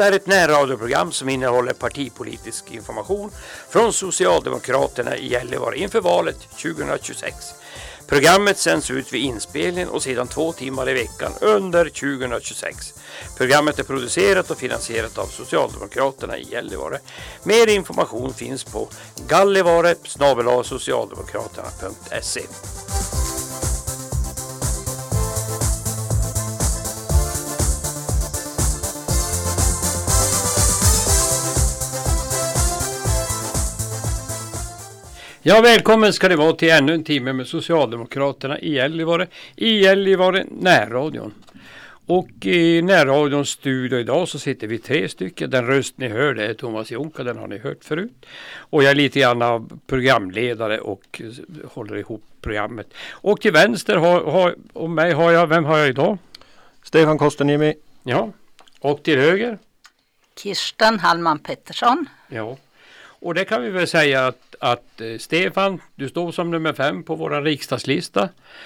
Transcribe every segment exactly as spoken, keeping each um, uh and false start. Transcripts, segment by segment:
Detta är ett närradioprogram som innehåller partipolitisk information från Socialdemokraterna i Gällivare inför valet tjugohundratjugosex. Programmet sänds ut vid inspelningen och sedan två timmar i veckan under tjugohundratjugosex. Programmet är producerat och finansierat av Socialdemokraterna i Gällivare. Mer information finns på gallivare snabel-a socialdemokraterna punkt se. Ja, välkommen ska det vara till ännu en timme med Socialdemokraterna i Gällivare, i Gällivare närradion. Och i närradions studio idag så sitter vi tre stycken. Den röst ni hör det är Thomas Jonka, den har ni hört förut. Och jag är lite grann av programledare och håller ihop programmet. Och till vänster har, har, och mig har jag, vem har jag idag? Stefan Kostenimi. Ja, och till höger? Kirsten Hallman Pettersson. Ja. Och det kan vi väl säga att, att eh, Stefan, du står som nummer fem på vår riksdagslista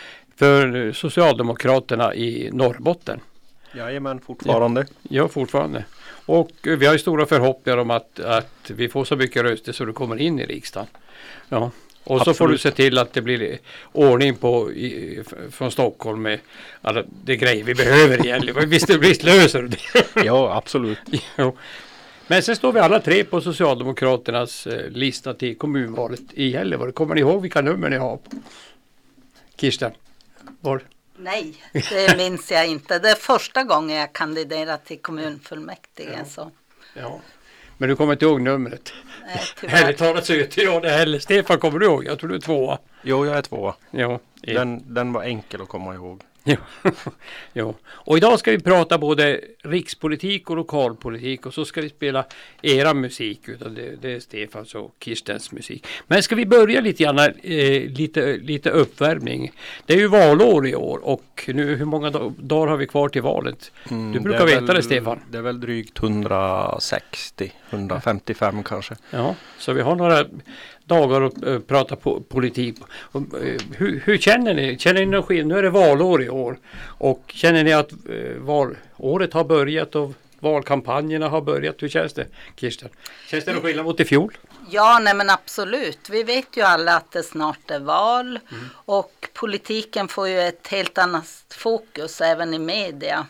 för Socialdemokraterna i Norrbotten. Jajamän, fortfarande. Ja, ja, fortfarande. Och eh, vi har ju stora förhoppningar om att, att vi får så mycket röster så du kommer in i riksdagen. Ja. Och Absolut. Så får du se till att det blir ordning på i, från Stockholm med alla de grejer vi behöver egentligen. Visst det blir löser det. Ja, absolut. Ja. Men sen står vi alla tre på Socialdemokraternas eh, lista till kommunvalet i Gällivare. Kommer ni ihåg vilka nummer ni har? Kirsten? Var? Nej, det minns jag inte. Det är första gången jag kandiderat till kommunfullmäktige. Ja. Så. Ja. Men du kommer inte ihåg numret? Nej, tyvärr. Eller talat så inte jag det heller. Stefan, kommer du ihåg? Jag tror du är tvåa. Jo, jag är tvåa. Ja. Den, den var enkel att komma ihåg. Ja. Ja. Och idag ska vi prata både rikspolitik och lokalpolitik och så ska vi spela era musik utan det, det är Stefans och Kirstens musik. Men ska vi börja lite grann, eh, lite, lite uppvärmning. Det är ju valår i år och nu hur många dagar har vi kvar till valet? Mm, du brukar det veta väl, det Stefan. Det är väl drygt hundrasextio, hundrafemtiofem kanske. Ja, så vi har några dagar att uh, prata po- politik. Uh, hur, hur känner ni? Känner ni någon skillnad? Nu är det valår i år. Och känner ni att uh, valåret har börjat och valkampanjerna har börjat? Hur känns det, Kirsten? Känns det någon skillnad mot i fjol? Ja, nej men absolut. Vi vet ju alla att det snart är val. Mm. Och politiken får ju ett helt annat fokus även i media.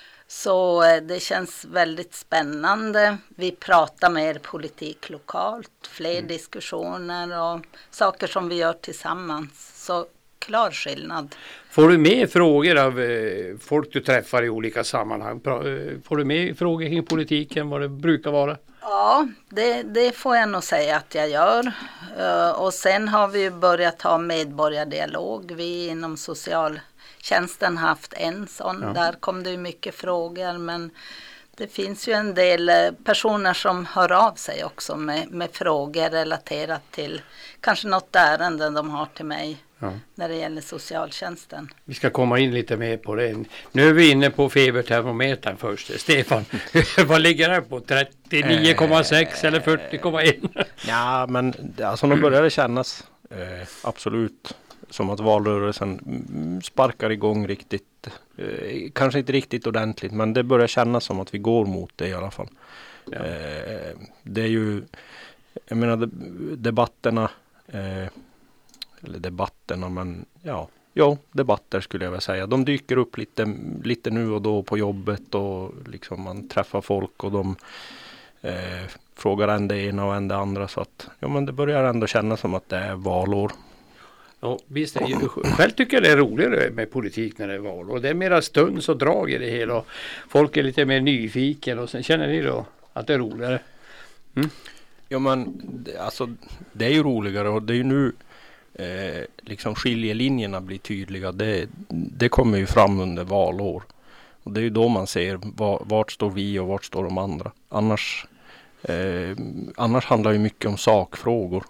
Så det känns väldigt spännande. Vi pratar mer politik lokalt, fler mm. diskussioner och saker som vi gör tillsammans. Så klar skillnad. Får du med frågor av eh, folk du träffar i olika sammanhang? Får du med frågor kring politiken, vad det brukar vara? Ja, det, det får jag nog säga att jag gör. Uh, och sen har vi börjat ha medborgardialog. Vi inom social Tjänsten har haft en sån, ja. Där kom det ju mycket frågor men det finns ju en del personer som hör av sig också med, med frågor relaterat till kanske något ärende de har till mig ja. När det gäller socialtjänsten. Vi ska komma in lite mer på det. Nu är vi inne på febertermometern först. Stefan, vad ligger det på? trettionio komma sex eller fyrtio komma ett? Ja, men alltså nu börjar det kännas eh, absolut som att valrörelsen sparkar igång riktigt, eh, kanske inte riktigt ordentligt, men det börjar kännas som att vi går mot det i alla fall. Ja. Eh, det är ju, jag menar debatterna, eh, eller debatterna, men ja, ja, debatter skulle jag väl säga. De dyker upp lite, lite nu och då på jobbet och liksom man träffar folk och de eh, frågar en det ena och en det andra, så att ja, men det börjar ändå kännas som att det är valår. Ja, visst är det. Själv tycker jag det är roligare med politik när det är val. Och det är mera stunds och drag i det hela. Och folk är lite mer nyfiken. Och sen känner ni då att det är roligare? Mm? Ja, men alltså det är ju roligare. Och det är ju nu eh, liksom skiljelinjerna blir tydliga. Det, det kommer ju fram under valår. Och det är ju då man ser var, vart står vi och vart står de andra. Annars, eh, annars handlar ju mycket om sakfrågor.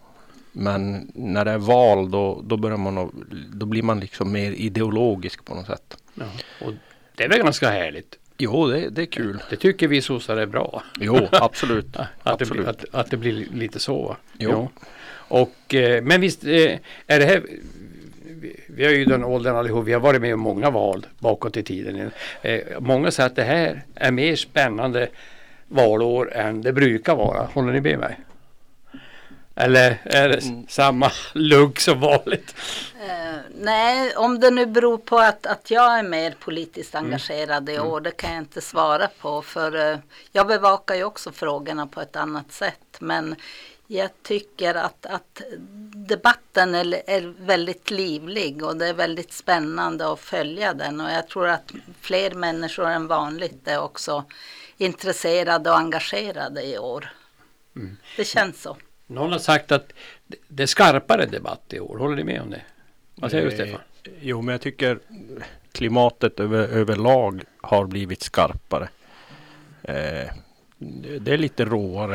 Men när det är val då, då, börjar man, då blir man liksom mer ideologisk på något sätt. Ja, och det är väl ganska härligt. Jo, det, det är kul. Det tycker vi sossar är bra. Jo, absolut. att, absolut. Det blir, att, att det blir lite så. Jo. Ja. Och, eh, men visst eh, är det här... Vi har ju den åldern allihop, vi har varit med om många val bakåt i tiden. Eh, många säger att det här är mer spännande valår än det brukar vara. Håller ni med mig? Eller är det mm. samma lugg som vanligt? Uh, nej, om det nu beror på att, att jag är mer politiskt engagerad mm. i år, det kan jag inte svara på. För uh, jag bevakar ju också frågorna på ett annat sätt. Men jag tycker att, att debatten är, är väldigt livlig och det är väldigt spännande att följa den. Och jag tror att fler människor än vanligt är också intresserade och engagerade i år. Mm. Det känns så. Någon har sagt att det är skarpare debatt i år. Håller ni med om det? Vad säger du, Stefan? Jo, men jag tycker klimatet över, överlag har blivit skarpare. Eh, det är lite råare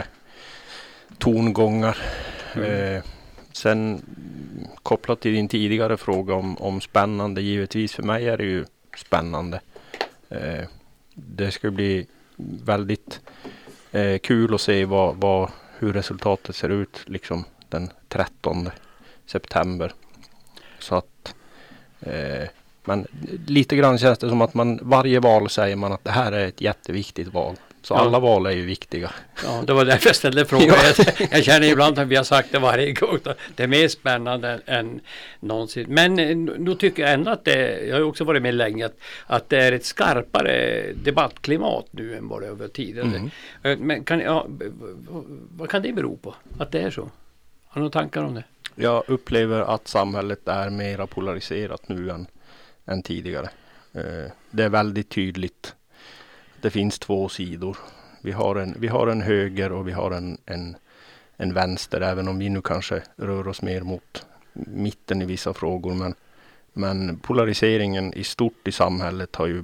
tongångar. Mm. Eh, sen kopplat till din tidigare fråga om, om spännande, givetvis för mig är det ju spännande. Eh, det ska bli väldigt eh, kul att se vad, vad, hur resultatet ser ut liksom den trettonde september. Så att eh, men lite grann känns det som att man varje val säger man att det här är ett jätteviktigt val. Så ja. Alla val är ju viktiga. Ja, det var därför jag ställde frågan. Ja. Jag, jag känner ibland att vi har sagt det varje gång. Det är mer spännande än, än någonsin. Men nu tycker jag ändå att det, jag har också varit med länge, att, att det är ett skarpare debattklimat nu än vad det över tiden. Mm. Men kan, ja, vad kan det bero på? Att det är så? Har du några tankar om det? Jag upplever att samhället är mer polariserat nu än, än tidigare. Det är väldigt tydligt. Det finns två sidor. Vi har en, vi har en höger och vi har en, en, en vänster, även om vi nu kanske rör oss mer mot mitten i vissa frågor. Men, men polariseringen i stort i samhället har ju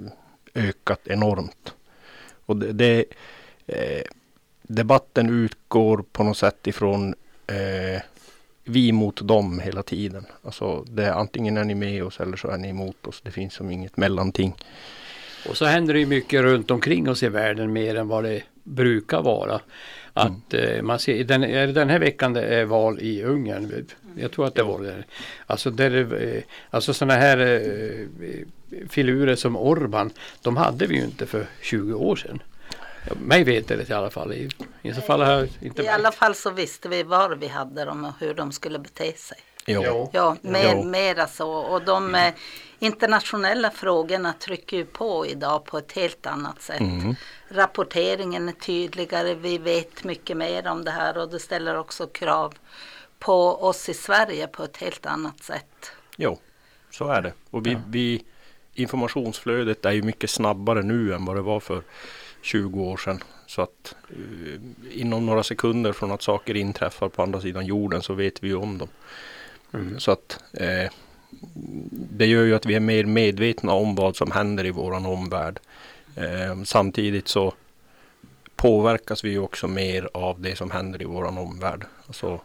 ökat enormt. Och det, det, eh, debatten utgår på något sätt ifrån eh, vi mot dem hela tiden. Alltså det är antingen är ni med oss eller så är ni emot oss. Det finns som inget mellanting. Och så händer det ju mycket runt omkring oss i världen mer än vad det brukar vara. Att mm. eh, man ser, den, den här veckan det är val i Ungern. Jag tror att det var det. Alltså, där, eh, alltså sådana här eh, filurer som Orban, de hade vi ju inte för tjugo år sedan. Mig vet det i alla fall. I, i, så fall har inte I alla fall så visste vi var vi hade dem och hur de skulle bete sig. Jo. Ja, mer, mera så. Och de eh, internationella frågorna trycker ju på idag på ett helt annat sätt. Mm. Rapporteringen är tydligare, vi vet mycket mer om det här och det ställer också krav på oss i Sverige på ett helt annat sätt. Jo, så är det. Och vi, ja. vi, informationsflödet är ju mycket snabbare nu än vad det var för tjugo år sedan. Så att uh, inom några sekunder från att saker inträffar på andra sidan jorden så vet vi ju om dem. Mm. Så att eh, det gör ju att vi är mer medvetna om vad som händer i våran omvärld. Eh, samtidigt så påverkas vi ju också mer av det som händer i våran omvärld. Alltså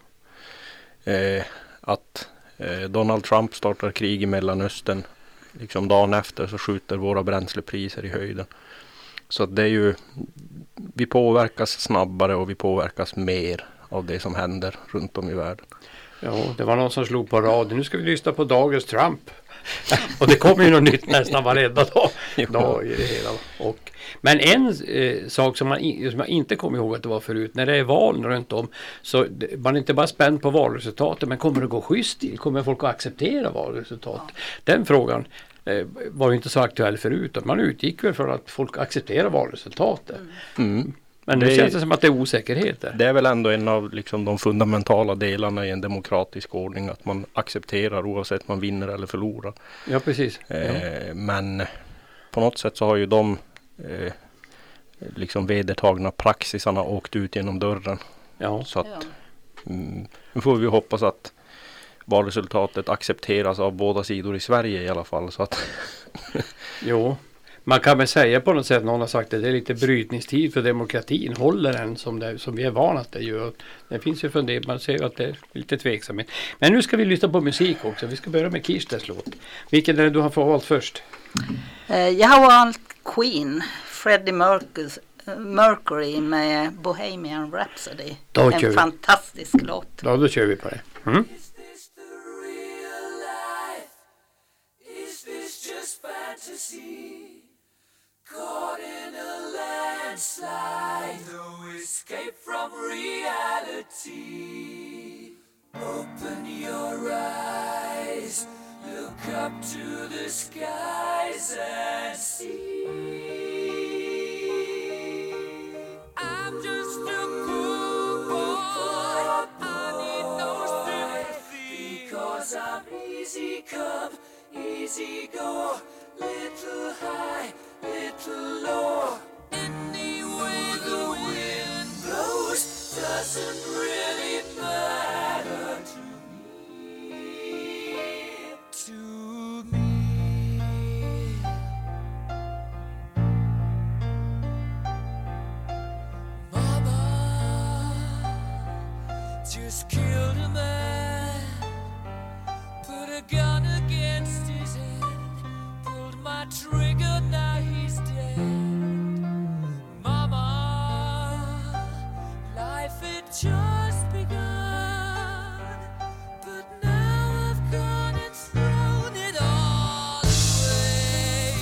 eh, att eh, Donald Trump startar krig i Mellanöstern, liksom dagen efter så skjuter våra bränslepriser i höjden. Så att det är ju, vi påverkas snabbare och vi påverkas mer av det som händer runt om i världen. Ja, det var någon som slog på radio. Nu ska vi lyssna på dagens Trump. Och det kommer ju något nytt nästan varenda dag, dag i det hela. Och, men en eh, sak som man, som man inte kommer ihåg att det var förut, när det är val runt om, så man är inte bara spänd på valresultatet, men kommer det gå schysst till? Kommer folk att acceptera valresultatet? Ja. Den frågan eh, var ju inte så aktuell förut. Man utgick väl från att folk accepterar valresultatet. Mm. Mm. Men det, det känns det som att det är osäkerhet där. Det är väl ändå en av liksom, de fundamentala delarna i en demokratisk ordning, att man accepterar oavsett man vinner eller förlorar. Ja, precis. Eh, ja. Men på något sätt så har ju de eh, liksom vedertagna praxisarna åkt ut genom dörren. Ja. Så att mm, nu får vi hoppas att valresultatet accepteras av båda sidor i Sverige i alla fall. Så att jo. Man kan väl säga på något sätt, någon har sagt att det är lite brytningstid för demokratin. Håller den som, det, som vi är vana att det gör. Det finns ju fundering, man ser att det är lite tveksamhet. Men nu ska vi lyssna på musik också. Vi ska börja med Kirstens låt. Vilken är det du har fått valt först? Uh, jag har valt Queen, Freddie Mercury, Mercury med Bohemian Rhapsody. Då en fantastisk vi. låt. Ja, då kör vi på det. Mm. Fantasy. Caught in a landslide, no escape from reality. Open your eyes, look up to the skies and see. I'm just a poor boy, I need no sympathy, because I'm easy come, easy go, little high, little low. Any way the wind blows doesn't really matter to me, to me. Mama just killed a man, put a gun against his head, pulled my trigger, now he's dead. Mama, life had just begun, but now I've gone and thrown it all away.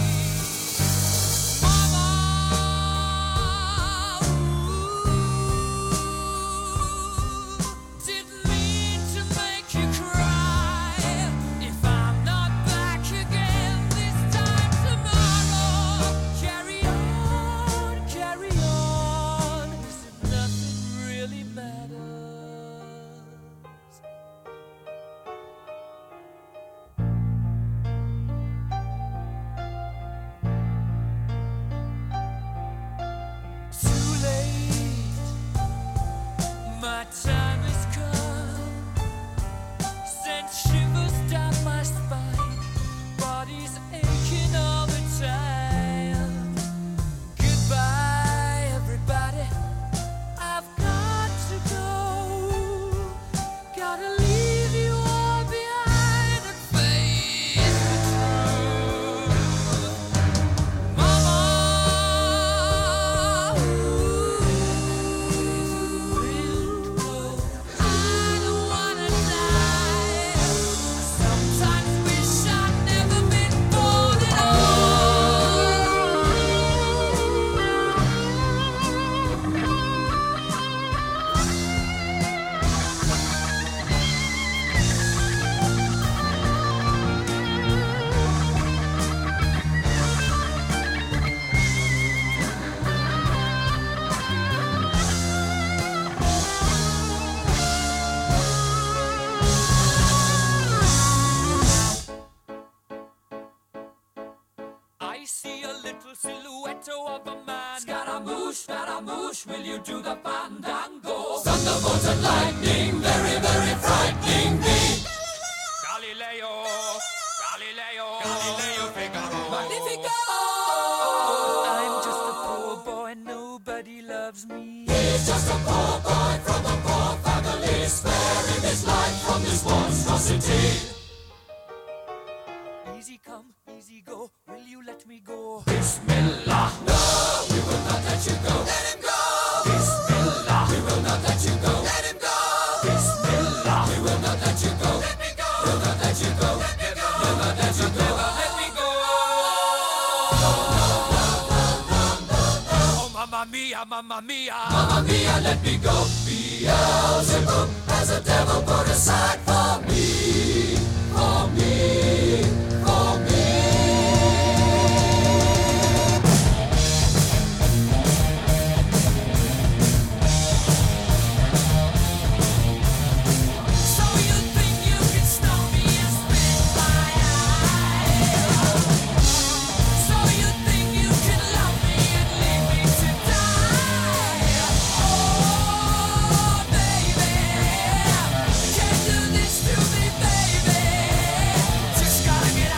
Mama, ooh, didn't mean to make you cry. If I'm not back again this time tomorrow, carry on, carry on, as if nothing really matters. Too late, my time has come. Sent shivers down my spine, body's aching all the time. Goodbye, everybody, I've got to go. Gotta leave you all behind and face the truth. Mama, ooh, I don't wanna die. Sometimes wish I'd never been born at I see a little silhouette of a man. Scaramouche, Scaramouche, will you do the fandango? Thunderbolt and lightning, very, very frightening me. Galileo, Galileo, Galileo Figaro. Magnifico! I'm just a poor boy, nobody loves me. He's just a poor boy from a poor family, sparing his life from this monstrosity. Easy come, easy go, will you let me go? Bismillah, no, we will not let you go. Let him go. Bismillah, we will not let you go. Let him go. Bismillah, we will not let you go. Let me go. We'll not let you go. Let me go. We'll not let you go. Let me go! Oh, mamma mia, mamma mia! Mamma mia, let me go. Beelzebub has a devil put aside for me, for me, for me. So you think you can stop me and spit my eye? So you think you can love me and leave me to die? Oh, baby, can't do this to me, baby. Just gotta get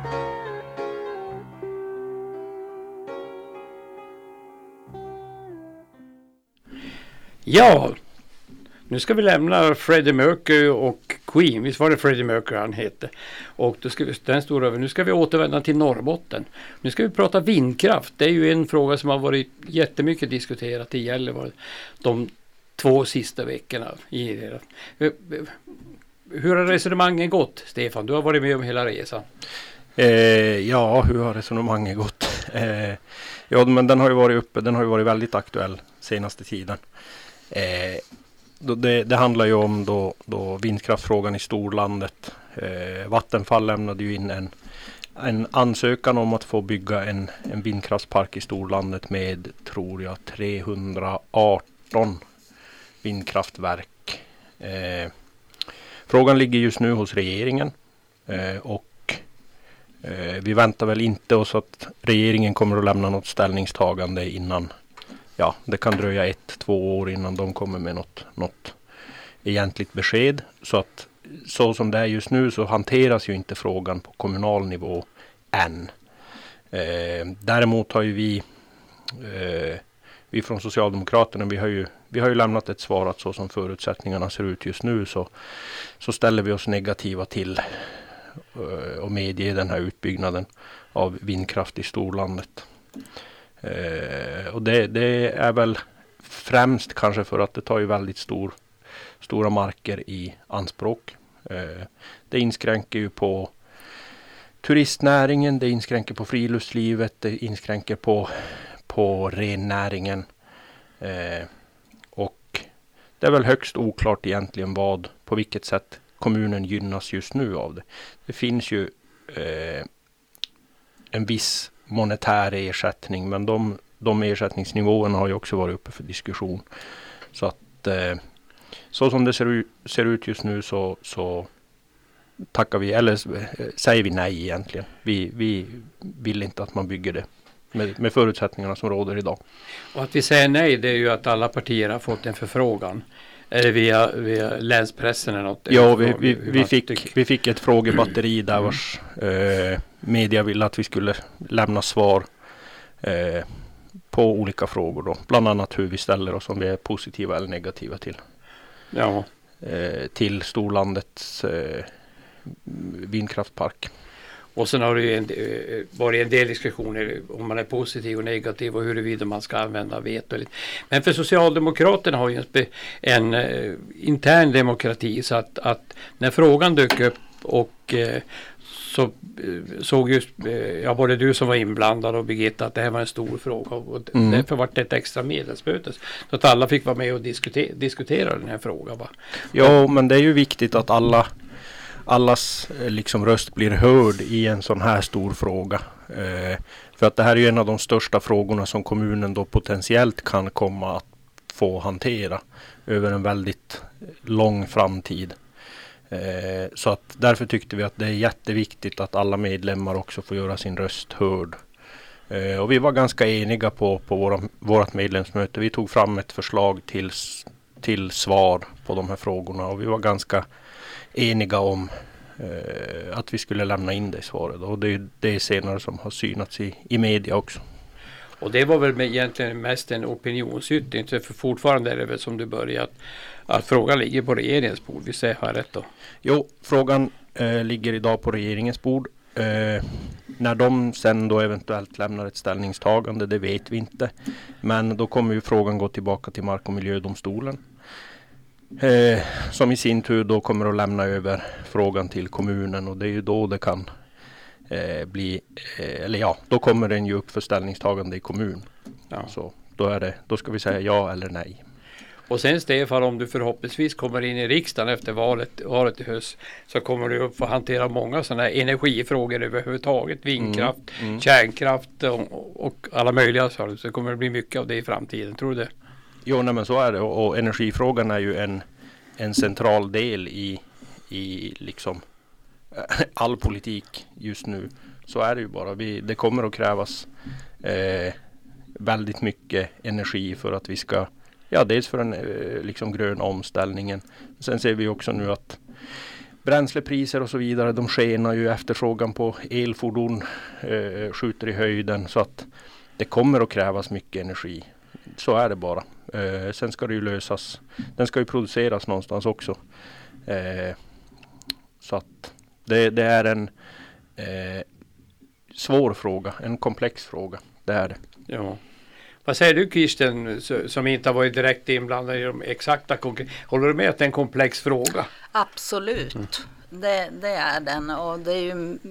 Ja, nu ska vi lämna Freddie Mercury och Queen. Visst var det Freddie Mercury han hette? Och då ska vi, den står över. Nu ska vi återvända till Norrbotten. Nu ska vi prata vindkraft. Det är ju en fråga som har varit jättemycket diskuterat i Gällivare de två sista veckorna. I det. Hur har resonemangen gått, Stefan? Du har varit med om hela resan. Eh, ja, hur har resonemanget gått? Eh, ja, men den har ju varit uppe. Den har ju varit väldigt aktuell senaste tiden. Eh, då det, det handlar ju om då, då vindkraftfrågan i storlandet. Eh, Vattenfall lämnade ju in en, en ansökan om att få bygga en, en vindkraftspark i storlandet med, tror jag, trehundraarton vindkraftverk. Eh, frågan ligger just nu hos regeringen eh, och eh, vi väntar väl inte oss att regeringen kommer att lämna något ställningstagande innan. Ja, det kan dröja ett, två år innan de kommer med något, något egentligt besked. Så att så som det är just nu så hanteras ju inte frågan på kommunal nivå än. Eh, däremot har ju vi, eh, vi från Socialdemokraterna, vi har ju, vi har ju lämnat ett svar att så som förutsättningarna ser ut just nu så, så ställer vi oss negativa till eh, och medger den här utbyggnaden av vindkraft i storlandet. Uh, och det, det är väl främst kanske för att det tar ju väldigt stor, stora marker i anspråk. Uh, det inskränker ju på turistnäringen, det inskränker på friluftslivet, det inskränker på, på rennäringen. Uh, och det är väl högst oklart egentligen vad, på vilket sätt kommunen gynnas just nu av det. Det finns ju uh, en viss monetär ersättning, men de, de ersättningsnivåerna har ju också varit uppe för diskussion. Så att eh, så som det ser ut, ser ut just nu så, så tackar vi, eller säger vi nej egentligen. Vi, vi vill inte att man bygger det med, med förutsättningarna som råder idag. Och att vi säger nej, det är ju att alla partier har fått en förfrågan. Är det via, via länspressen eller något? Ja, vi, vi, vi, fick, vi fick ett frågebatteri där vars eh, media ville att vi skulle lämna svar eh, på olika frågor då. Bland annat hur vi ställer oss, om vi är positiva eller negativa till, ja. eh, till storlandets eh, vindkraftpark. Och sen har det ju en, varit en del diskussioner om man är positiv och negativ och huruvida man ska använda veto. Men för Socialdemokraterna har ju en, spe, en uh, intern demokrati, så att, att när frågan dök upp och uh, så uh, såg just uh, ja, både du som var inblandad och Birgitta att det här var en stor fråga och mm. därför var det ett extra medlemsmöte så att alla fick vara med och diskutera, diskutera den här frågan. Va? Ja, men det är ju viktigt att alla allas liksom röst blir hörd i en sån här stor fråga. Eh, för att det här är ju en av de största frågorna som kommunen då potentiellt kan komma att få hantera över en väldigt lång framtid. Eh, så att därför tyckte vi att det är jätteviktigt att alla medlemmar också får göra sin röst hörd. Eh, och vi var ganska eniga på, på våra, vårat medlemsmöte. Vi tog fram ett förslag till, till svar på de här frågorna och vi var ganska eniga om eh, att vi skulle lämna in det svaret. Och det är det senare som har synats i, i media också. Och det var väl med egentligen mest en opinionsyttring, för fortfarande är det väl som du började att, att frågan ligger på regeringens bord. Vi säger här rätt då. Jo, frågan eh, ligger idag på regeringens bord. Eh, när de sen då eventuellt lämnar ett ställningstagande, det vet vi inte. Men då kommer ju frågan gå tillbaka till Mark- och miljödomstolen. Eh, som i sin tur då kommer att lämna över frågan till kommunen, och det är ju då det kan eh, bli, eh, eller ja, då kommer den ju upp för ställningstagande i kommun. Ja. Så då är det, då ska vi säga ja eller nej. Och sen Stefan, om du förhoppningsvis kommer in i riksdagen efter valet, valet i höst, så kommer du att få hantera många sådana här energifrågor överhuvudtaget, vindkraft, mm, mm. kärnkraft och, och alla möjliga saker. Så kommer det bli mycket av det i framtiden, tror du det? Jo, nej, men så är det. Och, och energifrågan är ju en, en central del i, i liksom all politik just nu. Så är det ju bara. Vi, det kommer att krävas eh, väldigt mycket energi för att vi ska, ja, dels för den eh, liksom gröna omställningen. Sen ser vi också nu att bränslepriser och så vidare, de skenar ju, efterfrågan på elfordon eh, skjuter i höjden, så att det kommer att krävas mycket energi. Så är det bara. Eh, sen ska det ju lösas. Den ska ju produceras någonstans också. Eh, så att det, det är en eh, svår fråga, en komplex fråga. Det är det. Ja. Vad säger du, Kirsten, som inte har varit direkt inblandad i de exakta konkreta? Håller du med att det är en komplex fråga? Absolut, mm. det, det är den, och det är ju m-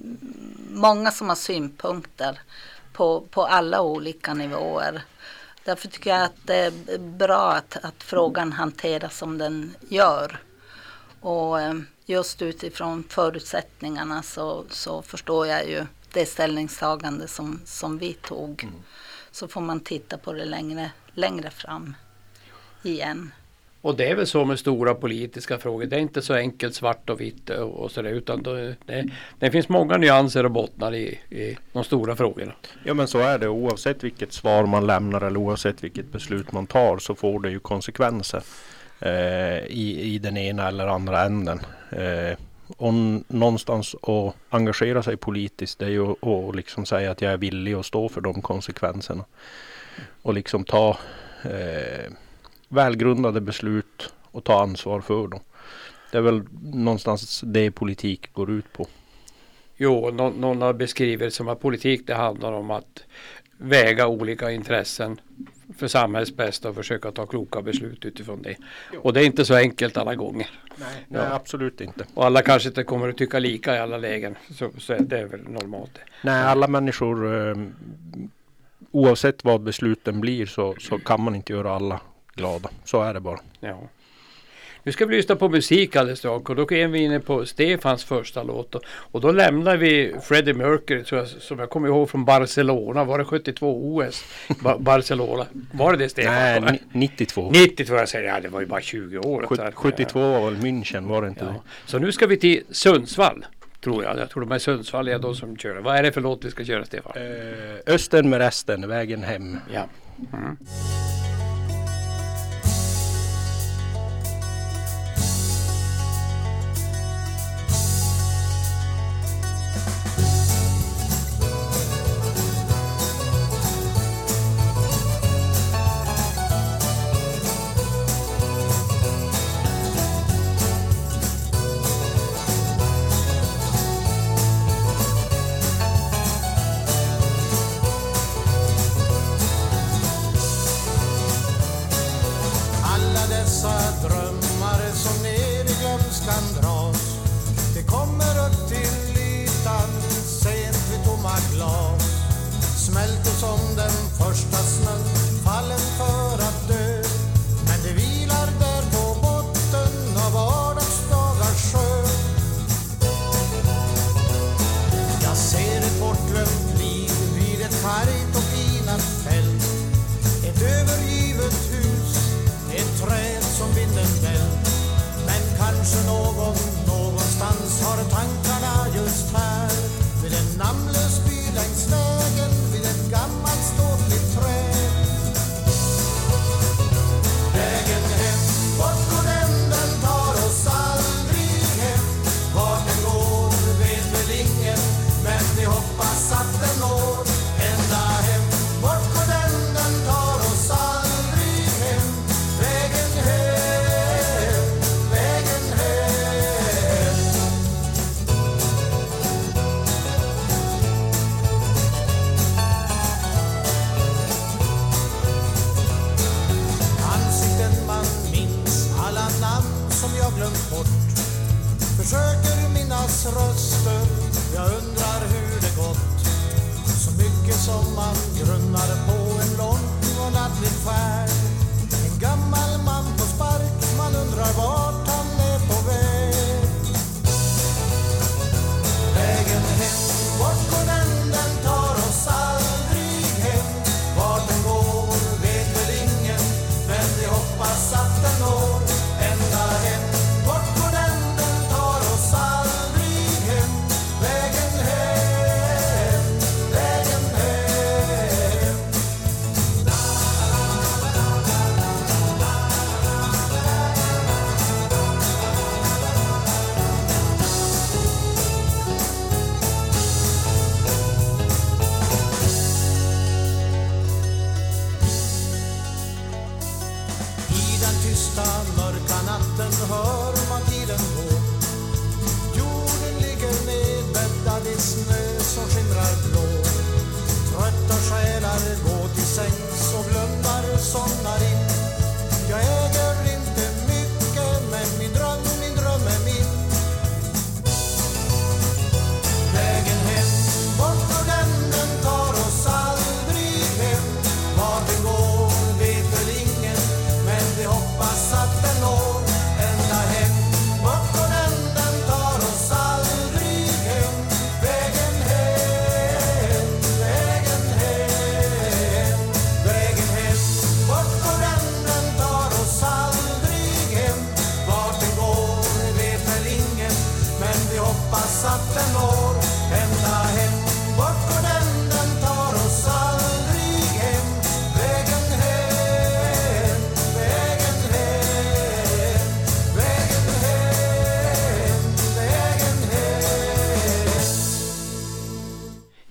många som har synpunkter på, på alla olika nivåer. Därför tycker jag att det är bra att, att frågan hanteras som den gör. Och just utifrån förutsättningarna så, så förstår jag ju det ställningstagande som, som vi tog. Mm. Så får man titta på det längre, längre fram igen. Och det är väl så med stora politiska frågor. Det är inte så enkelt svart och vitt och sådär, utan det, det, det finns många nyanser och bottnar i, i de stora frågorna. Ja, men så är det. Oavsett vilket svar man lämnar eller oavsett vilket beslut man tar, så får det ju konsekvenser eh, i, i den ena eller andra änden. Eh, och någonstans att engagera sig politiskt, det är ju att liksom säga att jag är villig att stå för de konsekvenserna. Och liksom ta eh, välgrundade beslut och ta ansvar för dem. Det är väl någonstans det politik går ut på. Jo, någon, någon har beskrivit som att politik, det handlar om att väga olika intressen för samhällets bästa och försöka ta kloka beslut utifrån det. Jo. Och det är inte så enkelt alla gånger. Nej, nej ja. Absolut inte. Och alla kanske inte kommer att tycka lika i alla lägen. Så, så det är väl normalt det. Nej, alla människor, eh, oavsett vad besluten blir, så, så kan man inte göra alla glada. Så är det bara. Ja. Nu ska vi lyssna på musik alldeles strax, och då är vi inne på Stefans första låt. Och då lämnar vi Freddie Mercury, tror jag, som jag kommer ihåg från Barcelona. Var det sjuttiotvå O S? Ba- Barcelona. Var det det, Stefan? Nej, nittiotvå. nittiotvå, jag säger, ja, det var ju bara tjugo år. Sjut- sjuttiotvå var väl München, var det inte ja. det? Så nu ska vi till Sundsvall, tror jag. Jag tror de är Sundsvall är de som kör. Vad är det för låt vi ska köra, Stefan? Eh, Östen med resten, vägen hem. Ja. Mm. Thank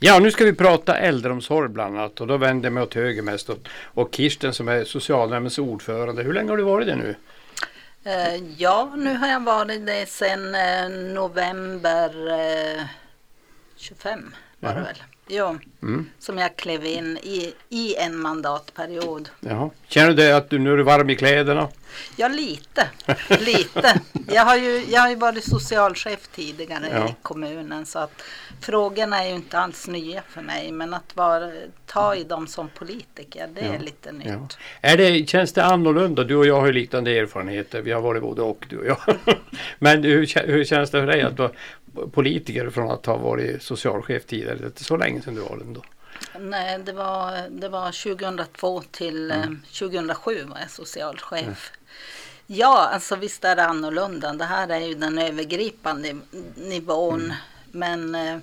Ja, nu ska vi prata äldreomsorg bland annat och då vänder jag mig åt höger mest och, och Kirsten som är socialnämndens ordförande. Hur länge har du varit det nu? Eh, ja, nu har jag varit det sedan eh, november eh, tjugofem var det Jaha. väl. Ja, Mm. som jag klev in i, i en mandatperiod. Jaha. Känner du dig att du nu är varm i kläderna? Ja, lite. lite. Jag har ju, jag har ju varit socialchef tidigare Ja. i kommunen så att frågorna är ju inte alls nya för mig. Men att vara, ta i dem som politiker, det Ja. är lite nytt. Ja. Är det, känns det annorlunda? Du och jag har ju liknande erfarenheter. Vi har varit både och, du och jag. Men hur, kä- hur känns det för dig att vara politiker från att ha varit socialchef tidigare? Det är inte så länge sedan du var det ändå. Nej, det var, det var tjugohundratvå till mm. eh, tjugohundrasju var jag socialchef. Mm. Ja, alltså visst är det annorlunda. Det här är ju den övergripande nivån. Mm. Men eh,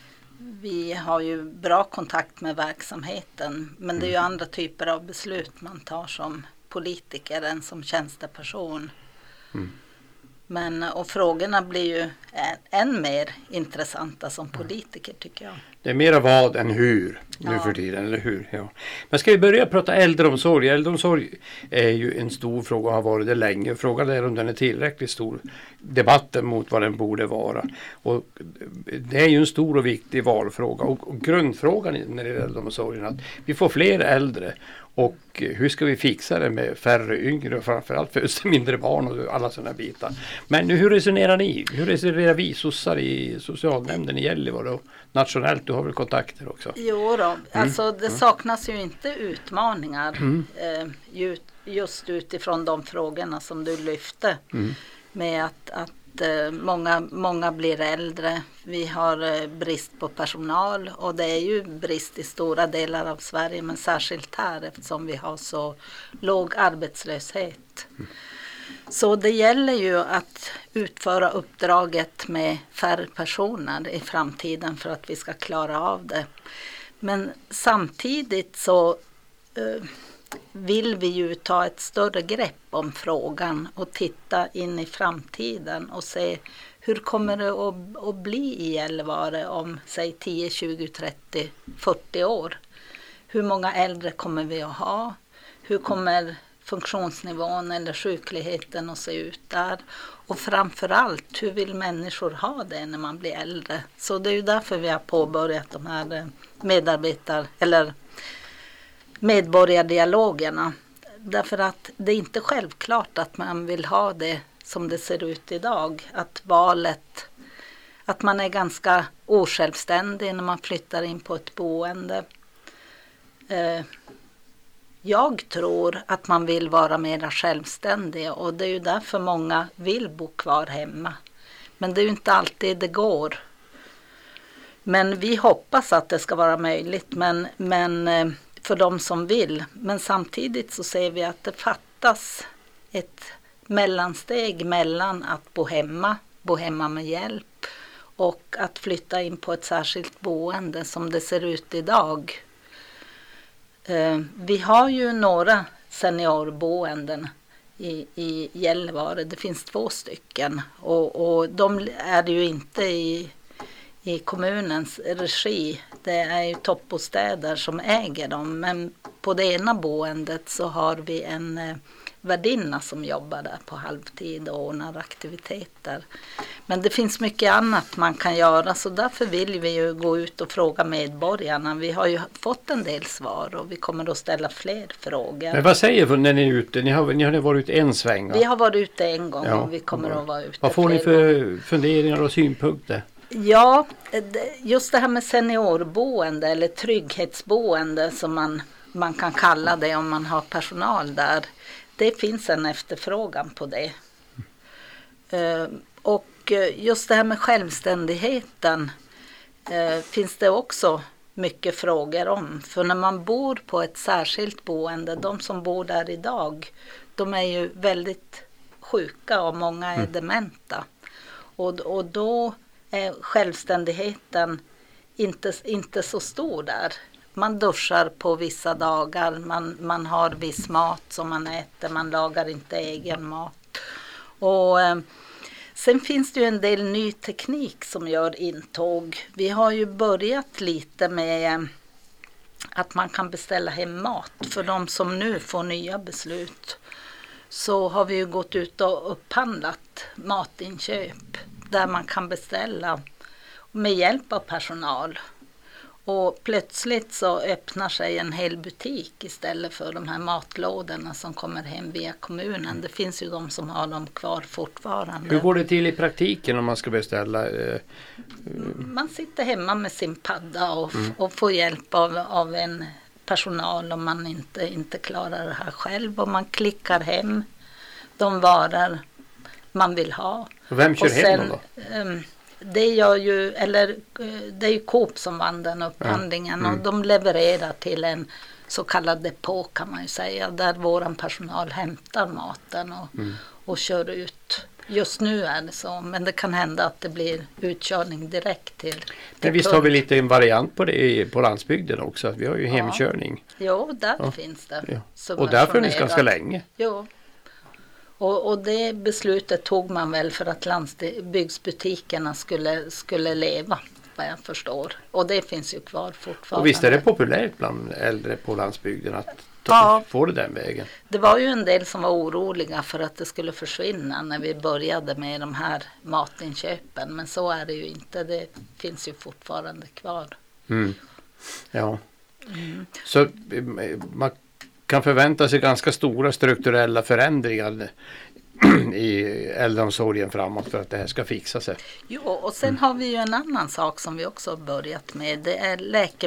vi har ju bra kontakt med verksamheten. Men det är ju andra typer av beslut man tar som politiker än som tjänsteperson. Mm. Men, och frågorna blir ju än, än mer intressanta som politiker tycker jag. Det är mera vad än hur nu Ja. för tiden, eller hur? Ja. Men ska vi börja prata äldreomsorg? Äldreomsorg är ju en stor fråga och har varit det länge. Frågan är om den är tillräckligt stor. Debatten mot vad den borde vara. Och det är ju en stor och viktig valfråga. Och, och grundfrågan när det gäller äldreomsorgen är att vi får fler äldre. Och hur ska vi fixa det med färre yngre och framförallt föds det mindre barn och alla sådana bitar. Men nu, hur resonerar ni? Hur resonerar vi sossar i socialnämnden i Gällivare och nationellt? Du har väl kontakter också? Jo då, alltså det saknas ju inte utmaningar Mm. eh, ju, just utifrån de frågorna som du lyfte. Mm. Med att, att eh, många, många blir äldre, vi har eh, brist på personal och det är ju brist i stora delar av Sverige men särskilt här eftersom vi har så låg arbetslöshet. Mm. Så det gäller ju att utföra uppdraget med färre personer i framtiden för att vi ska klara av det. Men samtidigt så eh, vill vi ju ta ett större grepp om frågan och titta in i framtiden och se hur kommer det att, att bli i Gällivare om säg tio, tjugo, trettio, fyrtio år. Hur många äldre kommer vi att ha? Hur kommer funktionsnivån eller sjukligheten att se ut där? Och framförallt, hur vill människor ha det när man blir äldre? Så det är ju därför vi har påbörjat de här medarbetar eller medborgardialogerna. Därför att det är inte självklart att man vill ha det som det ser ut idag. Att valet, att man är ganska osjälvständig när man flyttar in på ett boende. Eh, Jag tror att man vill vara mer självständig och det är ju därför många vill bo kvar hemma. Men det är ju inte alltid det går. Men vi hoppas att det ska vara möjligt men, men för de som vill. Men samtidigt så ser vi att det fattas ett mellansteg mellan att bo hemma, bo hemma med hjälp och att flytta in på ett särskilt boende som det ser ut idag. Eh, vi har ju några seniorboenden i, i Gällivare. Det finns två stycken och, och de är ju inte i, i kommunens regi. Det är ju toppbostäder som äger dem. Men på det ena boendet så har vi en eh, värdinna som jobbar där på halvtid och ordnar aktiviteter. Men det finns mycket annat man kan göra så därför vill vi ju gå ut och fråga medborgarna. Vi har ju fått en del svar och vi kommer att ställa fler frågor. Men vad säger du när ni är ute? Ni har, ni har varit ute en sväng, va? Vi har varit ute en gång Ja. och vi kommer att vara ute Vad får ni fler för gånger. funderingar och synpunkter? Ja, det- just det här med seniorboende eller trygghetsboende som man, man kan kalla det om man har personal där. Det finns en efterfrågan på det. Eh, och eh, just det här med självständigheten eh, finns det också mycket frågor om. För när man bor på ett särskilt boende, de som bor där idag, de är ju väldigt sjuka och många är dementa. Och, och då är självständigheten inte, inte så stor där. Man duschar på vissa dagar, man, man har viss mat som man äter, man lagar inte egen mat. Och, eh, Sen finns det ju en del ny teknik som gör intåg. Vi har ju börjat lite med att man kan beställa hem mat. För de som nu får nya beslut så har vi ju gått ut och upphandlat matinköp där man kan beställa med hjälp av personal. Och plötsligt så öppnar sig en hel butik istället för de här matlådorna som kommer hem via kommunen. Det finns ju de som har dem kvar fortfarande. Hur går det till i praktiken om man ska beställa? Eh, Man sitter hemma med sin padda och, mm. och får hjälp av, av en personal om man inte, inte klarar det här själv. Och man klickar hem de varor man vill ha. Och vem kör och sen, hem dem då? Um, det gör ju, eller det är ju Coop som vann den upphandlingen ja. mm. och de levererar till en så kallad depå kan man ju säga, där våran personal hämtar maten och, mm. och kör ut. Just nu är det så, men det kan hända att det blir utkörning direkt till, till Men visst har vi lite en variant på det på landsbygden också, att vi har ju hemkörning. Ja. Jo, där ja. finns det. Ja. Och där funnits ganska länge. Jo. Och, och det beslutet tog man väl för att landsbygdsbutikerna skulle, skulle leva, vad jag förstår. Och det finns ju kvar fortfarande. Och visst är det populärt bland äldre på landsbygden att ja, få det den vägen? Det var ju en del som var oroliga för att det skulle försvinna när vi började med de här matinköpen. Men så är det ju inte, det finns ju fortfarande kvar. Mm. Ja, mm. Så man kan förvänta sig ganska stora strukturella förändringar i äldreomsorgen framåt för att det här ska fixa sig. Jo, och sen mm. har vi ju en annan sak som vi också har börjat med. Det är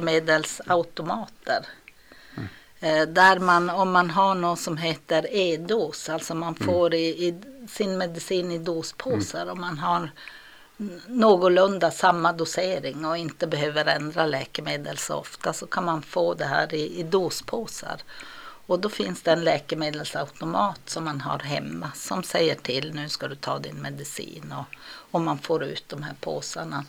läkemedelsautomater. Mm. Eh, där man, om man har något som heter e-dos, alltså man får mm. i, i sin medicin i dospåsar mm. och man har någorlunda samma dosering och inte behöver ändra läkemedel så ofta, så kan man få det här i, i dospåsar. Och då finns det en läkemedelsautomat som man har hemma som säger till, nu ska du ta din medicin, och, och man får ut de här påsarna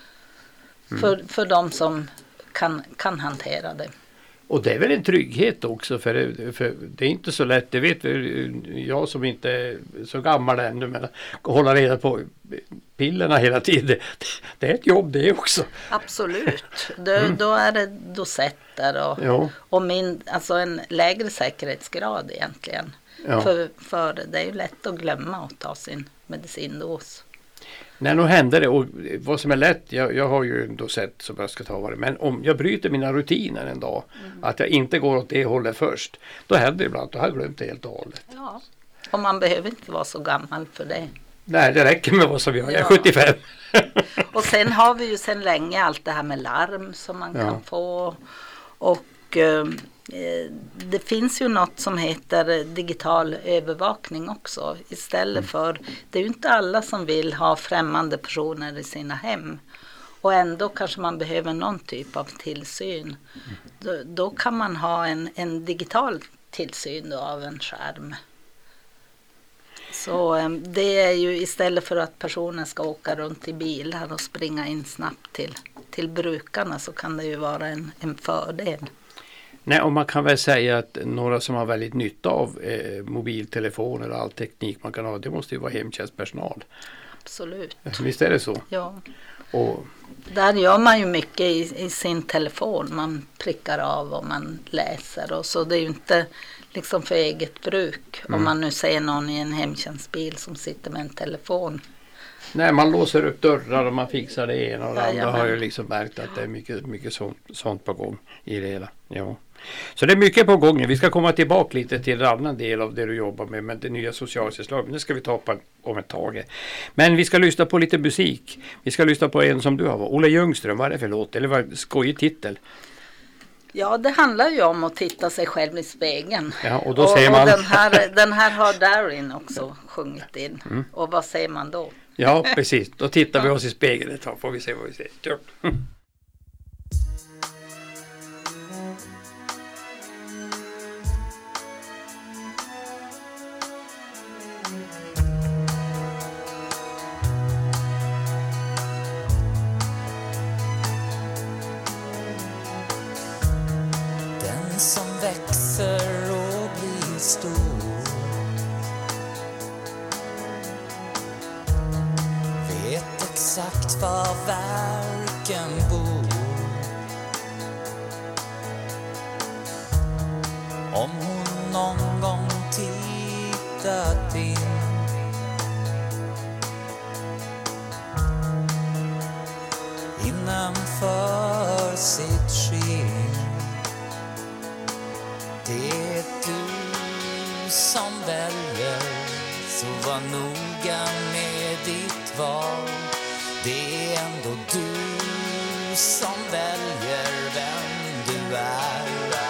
mm. för, för de som kan, kan hantera det. Och det är väl en trygghet också, för det, för det är inte så lätt, det vet jag som inte är så gammal ännu, men att hålla reda på pillerna hela tiden, det är ett jobb det också. Absolut, då, mm. då är det dosetter och, ja. och min, alltså en lägre säkerhetsgrad egentligen. Ja. För, för det är ju lätt att glömma att ta sin medicindos. Nej, nu händer det, och vad som är lätt, jag, jag har ju ändå sett som jag ska ta vad det, men om jag bryter mina rutiner en dag, mm. att jag inte går åt det hållet först, då händer det ibland, då har jag glömt det helt och hållet. Ja, och man behöver inte vara så gammal för det. Nej, det räcker med vad som jag, jag är ja. sjuttiofem. Och sen har vi ju sedan länge allt det här med larm som man ja. kan få, och eh, det finns ju något som heter digital övervakning också, istället mm. för, det är ju inte alla som vill ha främmande personer i sina hem, och ändå kanske man behöver någon typ av tillsyn. Mm. Då, då kan man ha en, en digital tillsyn då av en skärm. Så det är ju, istället för att personen ska åka runt i bilar och springa in snabbt till, till brukarna, så kan det ju vara en, en fördel. Nej, och man kan väl säga att några som har väldigt nytta av eh, mobiltelefoner och all teknik man kan ha, det måste ju vara hemtjänstpersonal. Absolut. Visst är det så? Ja. Och där gör man ju mycket i, i sin telefon. Man prickar av och man läser, och så det är ju inte liksom för eget bruk. Mm. Om man nu ser någon i en hemtjänstbil som sitter med en telefon. Nej, man låser upp dörrar och man fixar det ena och det andra. Ja, har ju liksom märkt att det är mycket, mycket sånt, sånt på gång i det hela. Ja. Så det är mycket på gång. Vi ska komma tillbaka lite till en annan del av det du jobbar med, med det nya socialtjänstlagen. Det ska vi ta på om ett tag. Men vi ska lyssna på lite musik. Vi ska lyssna på en som du har. Olle Ljungström, vad är det för låt? Eller vad skojig titel? Ja, det handlar ju om att titta sig själv i spegeln. Ja, och då och, säger man... Och den, här, den här har Darin också sjungit in. Mm. Och vad säger man då? Ja, precis. Då tittar vi oss i spegeln ett tag, får vi se vad vi ser. Kör. Den som växer och blir stor, om hon någon gång tittat in. Innanför sitt skinn. Det är du som väljer, så var noga med ditt val. Det är ändå du som väljer vem du är.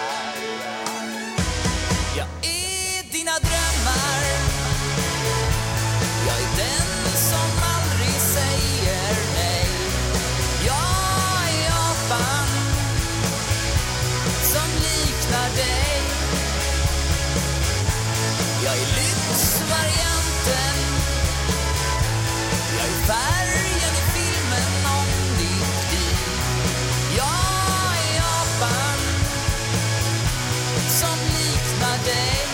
Jag är dina drömmar. Jag är den som aldrig säger nej. Jag är apan som liknar dig. Jag är lyxvarianten. Jag är färgen i filmen om ditt liv. Jag är apan som liknar dig.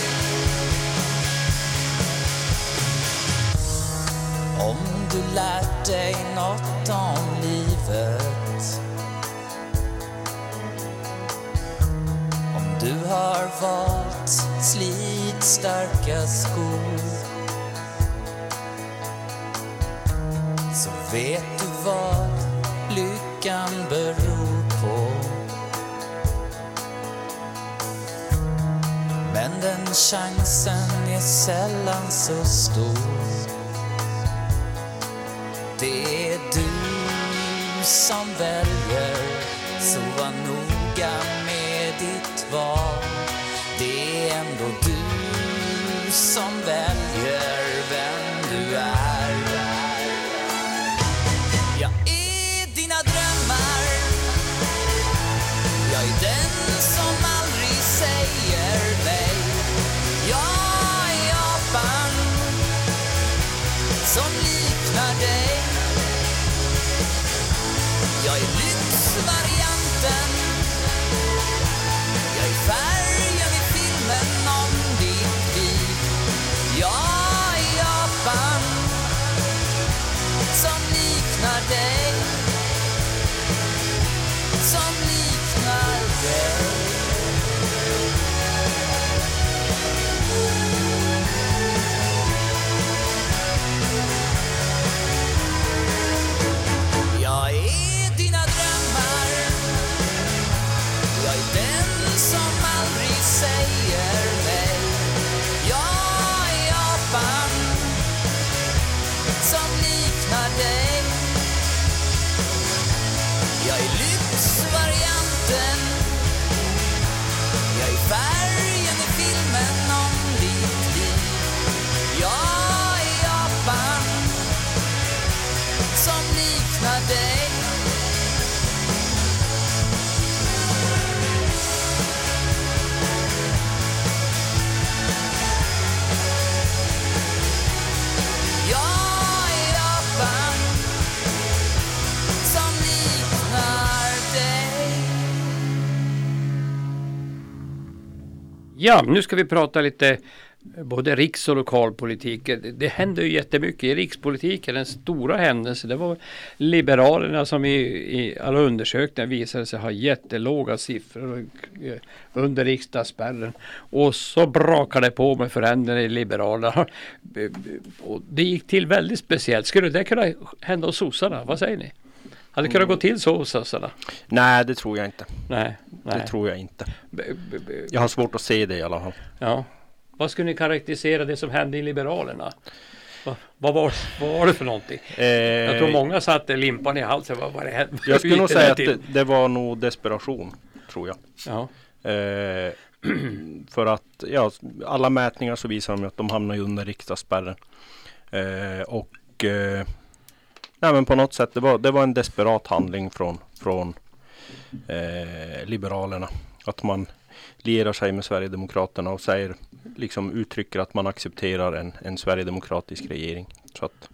Om du lärt dig något om livet, om du har valt slitstarka skor, så vet du vad lyckan beror på. Men den chansen är sällan så stor. Det är du som väljer, så var noga med ditt val. Det är ändå du som väljer vem du är. Jag är dina drömmar. Jag är den som aldrig säger nej. Jag är apan som liknar dig. Jag är lyxvarianten. Jag är färgen i filmen om ditt liv. Jag är apan som liknar dig. Som liknar dig. Jag är dina drömmar. Jag är den som aldrig säger nej. Jag är apan som liknar dig. Jag är lyxvarianten. Jag är färgen i filmen om ditt liv. Jag är apan som liknar dig. Jag är apan som liknar dig. Ja, nu ska vi prata lite både riks- och lokalpolitik. Det, det händer ju jättemycket i rikspolitiken. Den stora händelsen, det var Liberalerna som i, i alla undersökningar visade sig ha jättelåga siffror under riksdagsspärren. Och så brakade det på med förändringar i Liberalerna. Och det gick till väldigt speciellt. Skulle det kunna hända hos sossarna? Vad säger ni? Hade det kunnat gå till så hos sossarna? Nej, det tror jag inte. Nej, nej. Det tror jag inte. B- b- b- Jag har svårt att se det i alla fall. Ja. Vad skulle ni karaktärisera det som hände i Liberalerna? Vad, vad, var, vad var det för någonting? Eh, Jag tror många satte limpan i halsen. Vad var det? Jag skulle nog det säga att till? det, det var nog desperation, tror jag. Ja. Eh, för att ja, alla mätningar så visar de att de hamnar ju under riksdagsspärren. Eh, och eh, nej, men på något sätt det var, det var en desperat handling från, från eh, Liberalerna. Att man lierar sig med Sverigedemokraterna och säger, liksom uttrycker att man accepterar en, en Sverigedemokratisk regering. Så att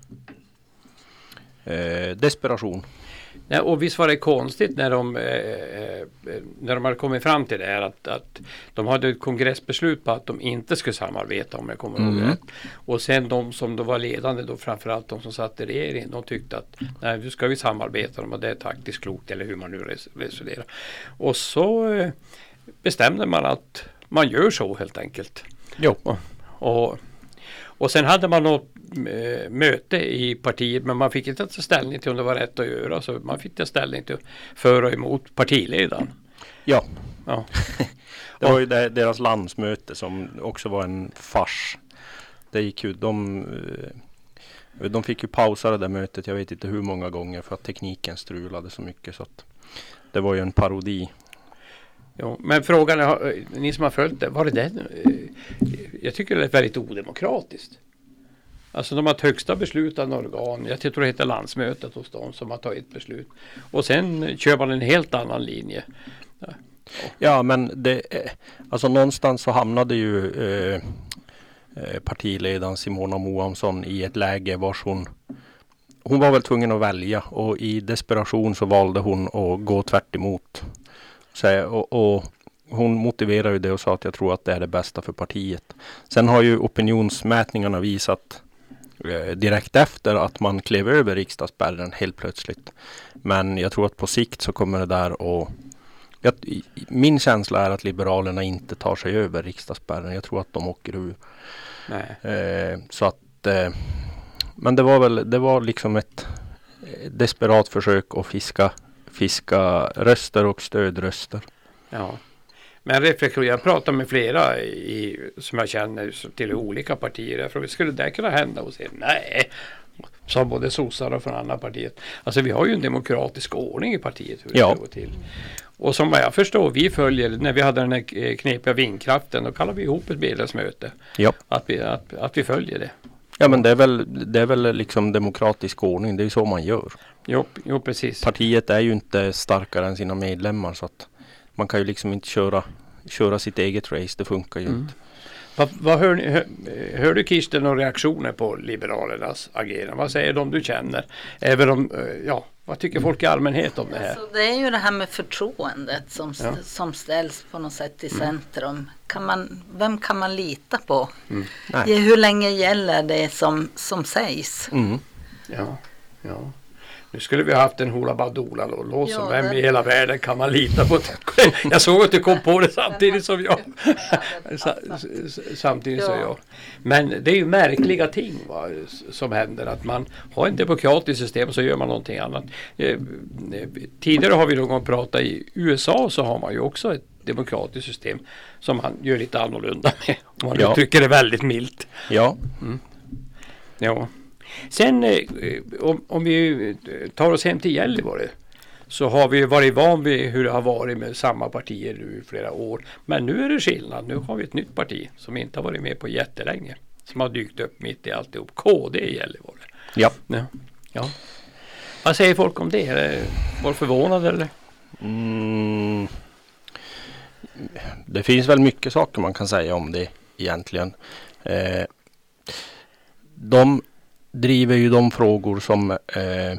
eh, desperation. Ja, och visst var det konstigt när de, eh, när de hade kommit fram till det här att, att de hade ett kongressbeslut på att de inte skulle samarbeta, om jag kommer ihåg Mm. rätt. Och sen de som då var ledande, då framförallt de som satt i regeringen, de tyckte att nej, nu ska vi samarbeta, och det är taktiskt klokt, eller hur man nu res- resonerar. Och så eh, bestämde man att man gör så helt enkelt. Jo. Och, och, och sen hade man något äh, möte i partiet, men man fick inte ta ställning till om det var rätt att göra. Så man fick ta ställning till för och emot partiledaren. Ja. Ja. Det var ju det, deras landsmöte som också var en fars. Det gick ju, de, eh, de fick ju pausa det där mötet, jag vet inte hur många gånger, för att tekniken strulade så mycket, så att det var ju en parodi. Ja, men frågan är, ni som har följt det, var det det? Jag tycker det är väldigt odemokratiskt. Alltså de har ett högsta beslutande organ, jag tror det heter landsmötet hos dem, som har tagit beslut. Och sen kör man en helt annan linje. Ja, ja men det, alltså någonstans så hamnade ju eh, partiledaren Simona Moamsson i ett läge vars hon hon var väl tvungen att välja, och i desperation så valde hon att gå tvärt emot. Så, och, och hon motiverade ju det och sa att jag tror att det är det bästa för partiet. Sen har ju opinionsmätningarna visat eh, direkt efter att man klev över riksdagsspärren helt plötsligt. Men jag tror att på sikt så kommer det där och jag, min känsla är att Liberalerna inte tar sig över riksdagsspärren. Jag tror att de åker ur. nej. Eh, så att eh, men det var väl det var liksom ett desperat försök att fiska fiska röster och stödröster. Ja. Men reflektion, jag pratar med flera i, som jag känner till olika partier. Jag frågar, skulle det kunna hända hos er? Nej, sa både sossar och från andra partiet. Alltså vi har ju en demokratisk ordning i partiet. Hur det Ja. ska gå till. Och som jag förstår, vi följer, när vi hade den här knepiga vindkraften, då kallar vi ihop ett medlemsmöte. Ja. Att vi, att, att vi följer det. Ja, men det är väl det är väl liksom demokratisk ordning. Det är ju så man gör. Jo, jo precis. Partiet är ju inte starkare än sina medlemmar, så att man kan ju liksom inte köra köra sitt eget race. Det funkar ju Mm. inte. Vad, vad hör, ni, hör, hör du Kirsten några reaktioner på Liberalernas agerande? Vad säger de du känner? Även om, eh, ja, vad tycker folk i allmänhet om det här? Alltså, det är ju det här med förtroendet som, Ja. som ställs på något sätt i centrum. Kan man, vem kan man lita på? Nej. Hur länge gäller det som, som sägs? Mm. Ja, ja. Nu skulle vi ha haft en Hoola Badoola låt som Ja, vem den- i hela världen kan man lita på? Jag såg att du kom på det samtidigt som jag. Sa- s- Samtidigt som Ja. jag. Men det är ju märkliga ting, va, som händer. Att man har en demokratiskt system, så gör man någonting annat. Eh, Tidigare har vi någon gång pratat i U S A, så har man ju också ett demokratiskt system som man gör lite annorlunda med. Om man Ja. uttrycker det väldigt milt. Ja. Ja. Sen eh, om, om vi tar oss hem till Gällivare, så har vi varit van vid hur det har varit med samma partier nu i flera år. Men nu är det skillnad. Nu har vi ett nytt parti som inte har varit med på jättelänge. Som har dykt upp mitt i alltihop. K D i Gällivare. Ja. Ja. Ja. Vad säger folk om det? Är det var förvånade eller? Mm. Det finns väl mycket saker man kan säga om det egentligen. Eh, de driver ju de frågor som eh,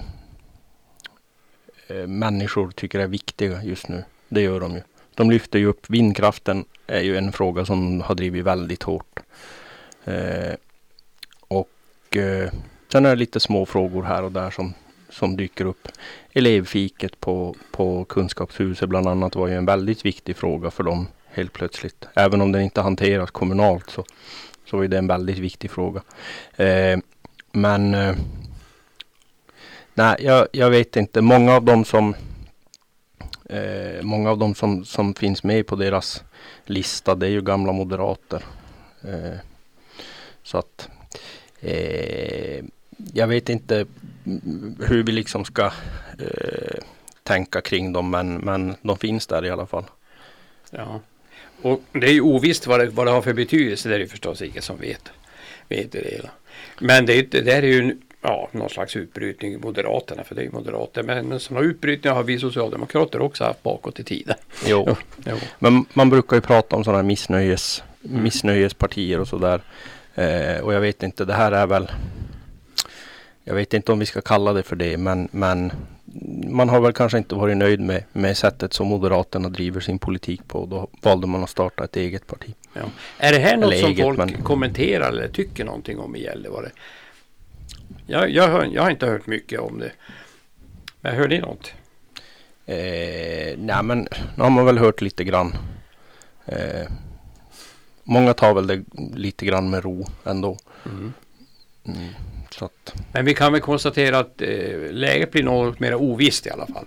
eh, människor tycker är viktiga just nu. Det gör de ju. De lyfter ju upp vindkraften, är ju en fråga som har drivit väldigt hårt. Eh, och eh, sen är det lite små frågor här och där som, som dyker upp. Elevfiket på, på Kunskapshuset bland annat var ju en väldigt viktig fråga för dem helt plötsligt. Även om den inte hanteras kommunalt, så, så var det en väldigt viktig fråga. Eh, men eh, nej, jag, jag vet inte. Många av dem som eh, många av dem som, som finns med på deras lista, det är ju gamla moderater. Eh, så att eh, jag vet inte hur vi liksom ska eh, tänka kring dem, men, men de finns där i alla fall. Ja. Och det är ju ovisst vad det, vad det har för betydelse. Det är ju förstås ingen som vet, vet det hela. Men det, är, det där är ju ja, någon slags utbrytning i Moderaterna, för det är ju moderater. Men sådana utbrytningar har vi socialdemokrater också haft bakåt i tiden. Jo. Jo. Men man brukar ju prata om sådana här missnöjes, missnöjespartier och sådär. Eh, och jag vet inte, det här är väl, jag vet inte om vi ska kalla det för det, men, men man har väl kanske inte varit nöjd med, med sättet som Moderaterna driver sin politik på. Då valde man att starta ett eget parti. Ja. Är det här något Eller som eget, folk men- kommenterar eller tycker någonting om i Gällivare? Jag, jag, hör, jag har inte hört mycket om det. Men hör ni något? Eh, nej men nu har man väl hört lite grann. Eh, många tar väl det lite grann med ro ändå. Mm. Mm, så att, Men vi kan väl konstatera att eh, läget blir något mer ovisst i alla fall.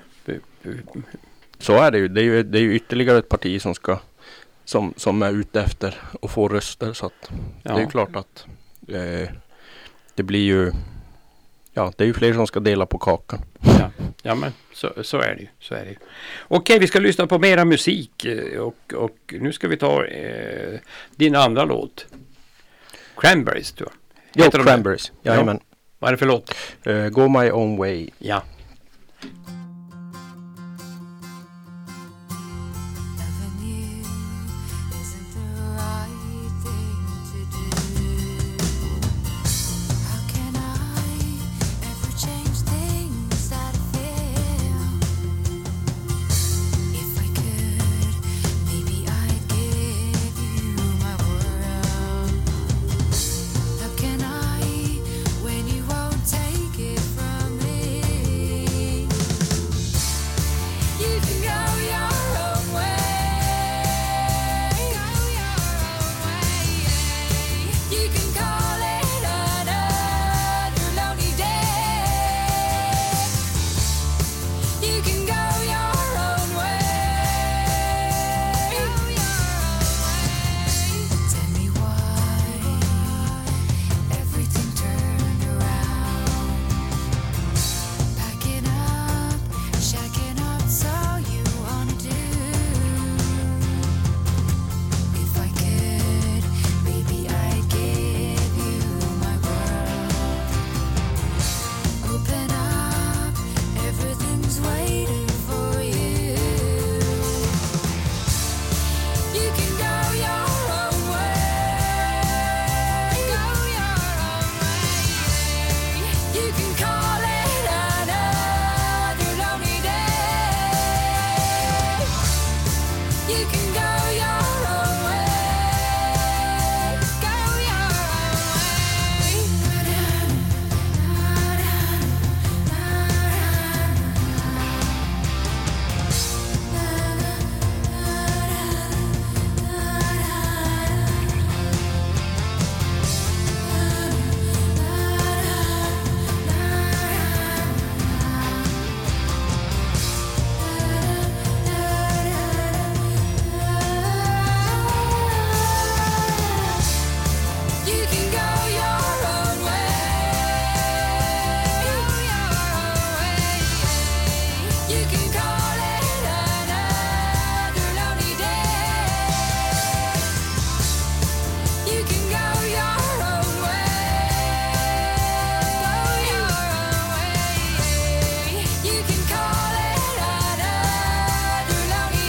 så är det ju. Det är ju, det är ju ytterligare ett parti som ska som, som är ute efter att få röster. Så att Ja. det är ju klart att eh, det blir ju ja, det är ju fler som ska dela på kakan. Ja, ja men så, så är det ju. Så är det ju. Okej, vi ska lyssna på mera musik eh, och, och nu ska vi ta eh, din andra låt. Cranberries, tror jag. Jo, Heter de det? Cranberries. Jajamän. Vad är det för låt? Eh, Go My Own Way. Ja. Loving you isn't the right thing to do. How can I ever change things that I feel? If I could, maybe I'd give you my world. How can I when you won't take it from me? You can go your own way. Go your own way. You can call it another lonely day. You can go your own way. Go your own way. Tell me why everything turned around. Packing up, shacking up, so you wanna do. If I could, maybe I'd give you my world. Open up, everything's waiting for you. You can go your own way. Go your own way. You can call it another lonely day. You can go your own way. Go your You can go your own way. Go your own way. You can call it another lonely day. You can go your own way. Go your own way. You can call it another lonely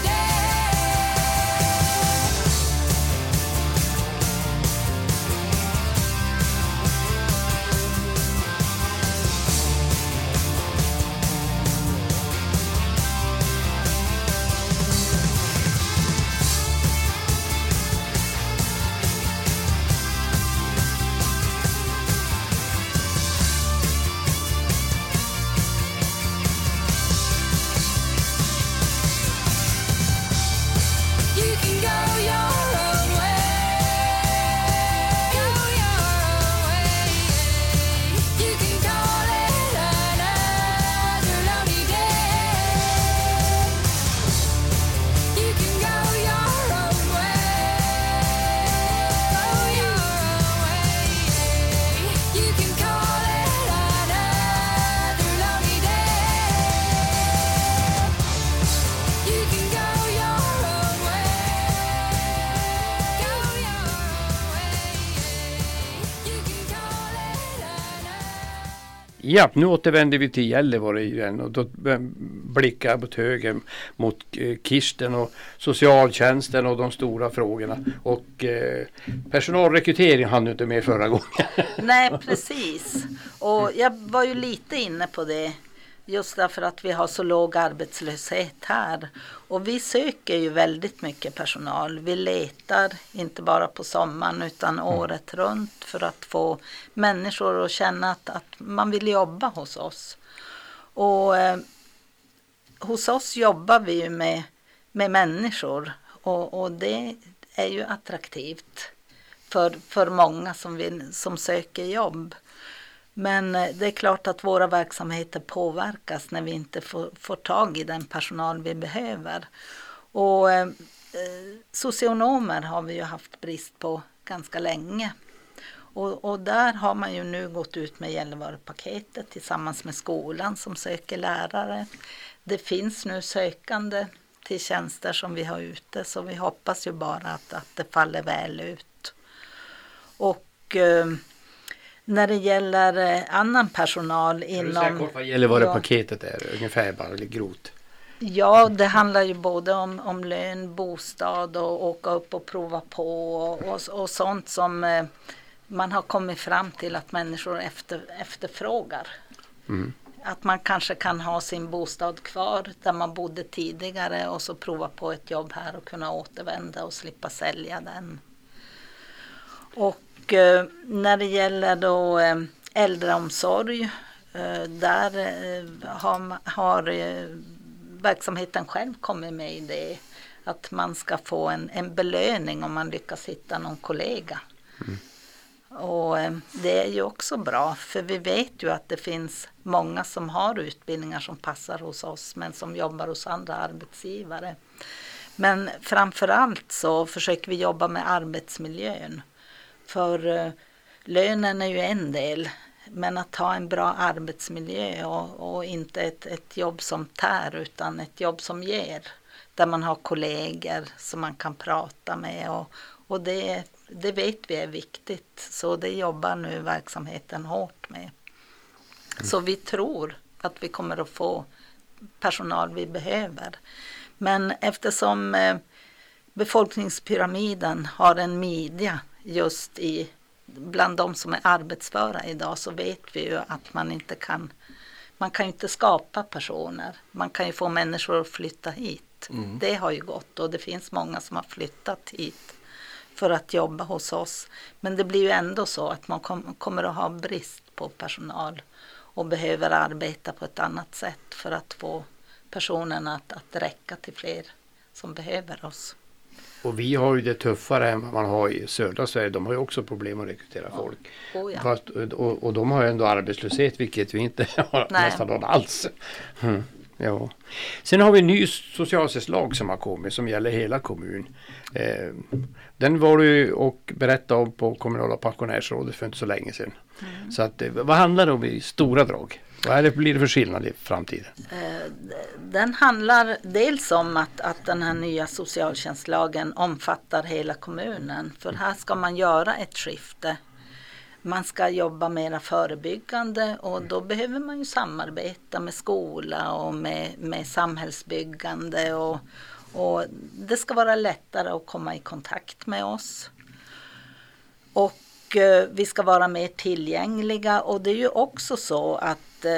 You can go your own way. Go your own way. You can call it another lonely day. You can go your own way. Go your own way. You can call it another lonely day. You can go your own way. Go your own way. You can call it another. Ja, nu återvänder vi till Gällivare igen och då eh, blickar jag mot höger mot eh, Kirsten och socialtjänsten och de stora frågorna. Och eh, personalrekrytering hann du inte med förra gången. Nej, precis. Och jag var ju lite inne på det. Just därför att vi har så låg arbetslöshet här. Och vi söker ju väldigt mycket personal. Vi letar inte bara på sommaren utan året runt för att få människor att känna att, att man vill jobba hos oss. Och eh, hos oss jobbar vi ju med, med människor. Och, och det, är ju attraktivt för, för många som, vill, som söker jobb. Men det är klart att våra verksamheter påverkas när vi inte får, får tag i den personal vi behöver. Och eh, socionomer har vi ju haft brist på ganska länge. Och, och där har man ju nu gått ut med Gällivare-paketet tillsammans med skolan som söker lärare. Det finns nu sökande till tjänster som vi har ute, så vi hoppas ju bara att, att det faller väl ut. Och eh, när det gäller eh, annan personal inom... Kan du säga kort vad Gällivare-paketet ja, är, ungefär bara, eller grovt? Ja, det handlar ju både om, om lön, bostad och åka upp och prova på och, och, och sånt som eh, man har kommit fram till att människor efter, efterfrågar. Mm. Att man kanske kan ha sin bostad kvar där man bodde tidigare och så prova på ett jobb här och kunna återvända och slippa sälja den. Och eh, när det gäller då eh, äldreomsorg, eh, där eh, har, har eh, verksamheten själv kommit med i det. Att man ska få en, en belöning om man lyckas hitta någon kollega. Mm. Och eh, det är ju också bra, för vi vet ju att det finns många som har utbildningar som passar hos oss men som jobbar hos andra arbetsgivare. Men framförallt så försöker vi jobba med arbetsmiljön. För eh, lönen är ju en del, men att ha en bra arbetsmiljö och, och inte ett, ett jobb som tär utan ett jobb som ger. Där man har kollegor som man kan prata med och, och det, det vet vi är viktigt. Så det jobbar nu verksamheten hårt med. Mm. Så vi tror att vi kommer att få personal vi behöver. Men eftersom eh, befolkningspyramiden har en midja just i bland de som är arbetsföra idag, så vet vi ju att man inte kan man kan ju inte skapa personer. Man kan ju få människor att flytta hit. Mm. Det har ju gått och det finns många som har flyttat hit för att jobba hos oss. Men det blir ju ändå så att man kom, kommer att ha brist på personal och behöver arbeta på ett annat sätt för att få personerna att, att räcka till fler som behöver oss. Och vi har ju det tuffare än vad man har i södra Sverige. De har ju också problem att rekrytera ja. folk. Oh, ja. Fast, och, och de har ju ändå arbetslöshet, vilket vi inte har Nej. nästan någon alls. Mm. Ja. Sen har vi en ny socialtjänstlag som har kommit som gäller hela kommun. Eh, den var du och berättade om på kommunala pensionärsrådet för inte så länge sedan. Mm. Så att, vad handlar det om i stora drag? Vad är det, blir det för skillnad i framtiden? Den handlar dels om att, att den här nya socialtjänstlagen omfattar hela kommunen. För här ska man göra ett skifte. Man ska jobba mera förebyggande och då behöver man ju samarbeta med skola och med, med samhällsbyggande. Och, och det ska vara lättare att komma i kontakt med oss. Och vi ska vara mer tillgängliga och det är ju också så att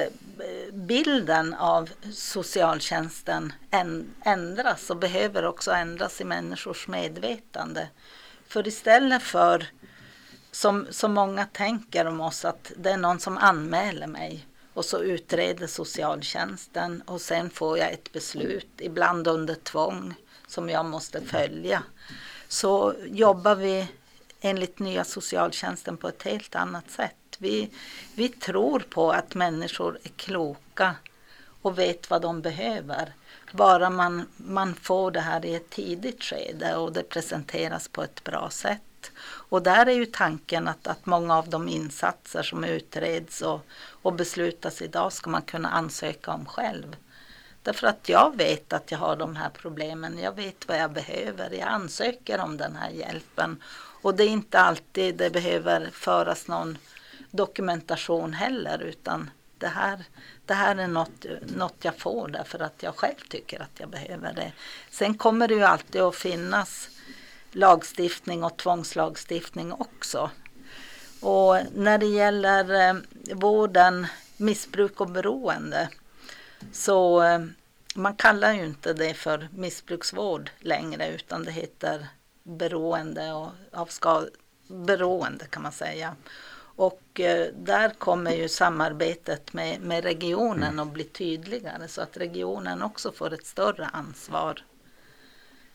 bilden av socialtjänsten ändras och behöver också ändras i människors medvetande. För istället för som, som många tänker om oss att det är någon som anmäler mig och så utreder socialtjänsten och sen får jag ett beslut, ibland under tvång som jag måste följa. Så jobbar vi enligt nya socialtjänsten på ett helt annat sätt. Vi, vi tror på att människor är kloka och vet vad de behöver. Bara man, man får det här i ett tidigt skede och det presenteras på ett bra sätt. Och där är ju tanken att, att många av de insatser som utreds och, och beslutas idag ska man kunna ansöka om själv. Därför att jag vet att jag har de här problemen, jag vet vad jag behöver, jag ansöker om den här hjälpen. Och det är inte alltid det behöver föras någon dokumentation heller, utan det här, det här är något, något jag får därför att jag själv tycker att jag behöver det. Sen kommer det ju alltid att finnas lagstiftning och tvångslagstiftning också. Och när det gäller eh, vården, missbruk och beroende, så eh, man kallar ju inte det för missbruksvård längre utan det heter beroende och av ska, beroende kan man säga. Och eh, där kommer ju samarbetet med, med regionen att bli tydligare så att regionen också får ett större ansvar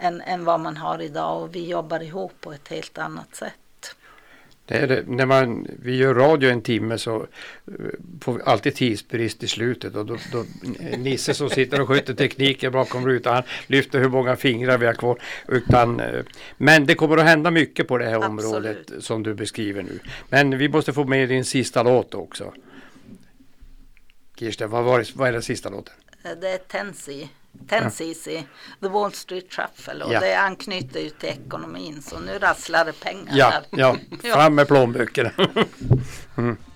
än, än vad man har idag, och vi jobbar ihop på ett helt annat sätt. Det är det. När man, vi gör radio en timme så eh, får vi alltid tidsbrist i slutet, och då, då Nisse som sitter och sköter tekniken bakom rutan, han lyfter hur många fingrar vi har kvar. Utan, eh, men det kommer att hända mycket på det här Absolut. området som du beskriver nu. Men vi måste få med din sista låt också. Kirsten, vad, var det, vad är den sista låten? Det är Tennessee. Tennessee, The Wall Street Shuffle, och Ja. det anknyter ju till ekonomin, så nu rasslar det pengar Ja, här. ja, fram med plånböckerna. mm.